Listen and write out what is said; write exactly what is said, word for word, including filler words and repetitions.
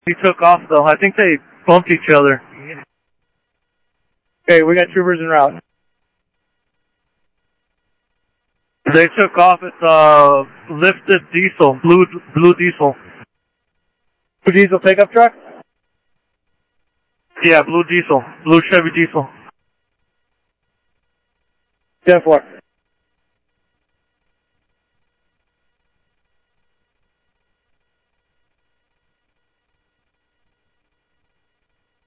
He took off though. I think they bumped each other. Okay, we got troopers en route. They took off. It's uh lifted diesel, blue blue diesel. Blue diesel pickup truck? Yeah, blue diesel, blue Chevy diesel. ten four.